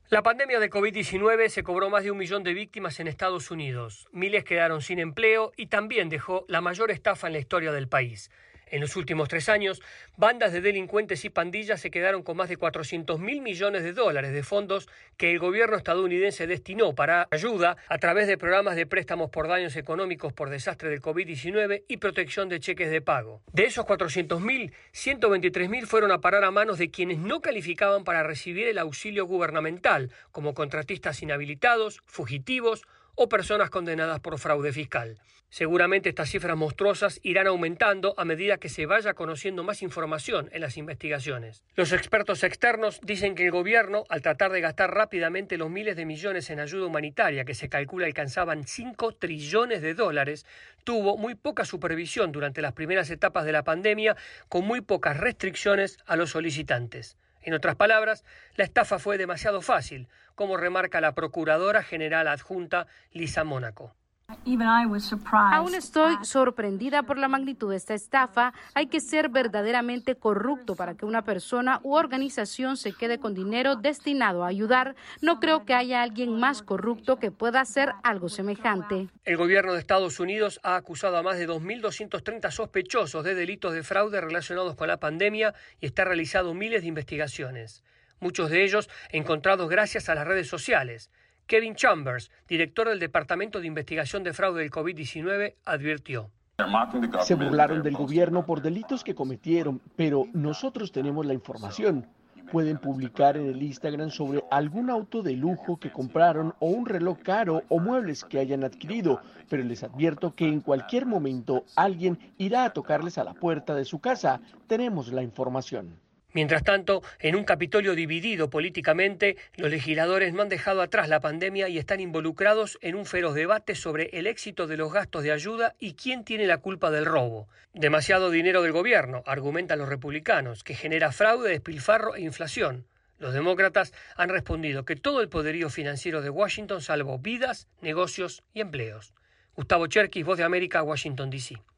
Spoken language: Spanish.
La pandemia de COVID-19 se cobró más de 1 millón de víctimas en Estados Unidos. Miles quedaron sin empleo y también dejó la mayor estafa en la historia del país. En los últimos 3 años, bandas de delincuentes y pandillas se quedaron con más de 400.000 millones de dólares de fondos que el gobierno estadounidense destinó para ayuda a través de programas de préstamos por daños económicos por desastre del COVID-19 y protección de cheques de pago. De esos 400.000, 123.000 fueron a parar a manos de quienes no calificaban para recibir el auxilio gubernamental, como contratistas inhabilitados, fugitivos o personas condenadas por fraude fiscal. Seguramente estas cifras monstruosas irán aumentando a medida que se vaya conociendo más información en las investigaciones. Los expertos externos dicen que el gobierno, al tratar de gastar rápidamente los miles de millones en ayuda humanitaria que se calcula alcanzaban 5 trillones de dólares, tuvo muy poca supervisión durante las primeras etapas de la pandemia, con muy pocas restricciones a los solicitantes. En otras palabras, la estafa fue demasiado fácil, como remarca la Procuradora General Adjunta Lisa Mónaco. Aún estoy sorprendida por la magnitud de esta estafa. Hay que ser verdaderamente corrupto para que una persona u organización se quede con dinero destinado a ayudar. No creo que haya alguien más corrupto que pueda hacer algo semejante. El gobierno de Estados Unidos ha acusado a más de 2.230 sospechosos de delitos de fraude relacionados con la pandemia y está realizando miles de investigaciones. Muchos de ellos encontrados gracias a las redes sociales. Kevin Chambers, director del Departamento de Investigación de Fraude del COVID-19, advirtió. Se burlaron del gobierno por delitos que cometieron, pero nosotros tenemos la información. Pueden publicar en el Instagram sobre algún auto de lujo que compraron o un reloj caro o muebles que hayan adquirido, pero les advierto que en cualquier momento alguien irá a tocarles a la puerta de su casa. Tenemos la información. Mientras tanto, en un Capitolio dividido políticamente, los legisladores no han dejado atrás la pandemia y están involucrados en un feroz debate sobre el éxito de los gastos de ayuda y quién tiene la culpa del robo. Demasiado dinero del gobierno, argumentan los republicanos, que genera fraude, despilfarro e inflación. Los demócratas han respondido que todo el poderío financiero de Washington salvó vidas, negocios y empleos. Gustavo Cherkis, Voz de América, Washington, D.C.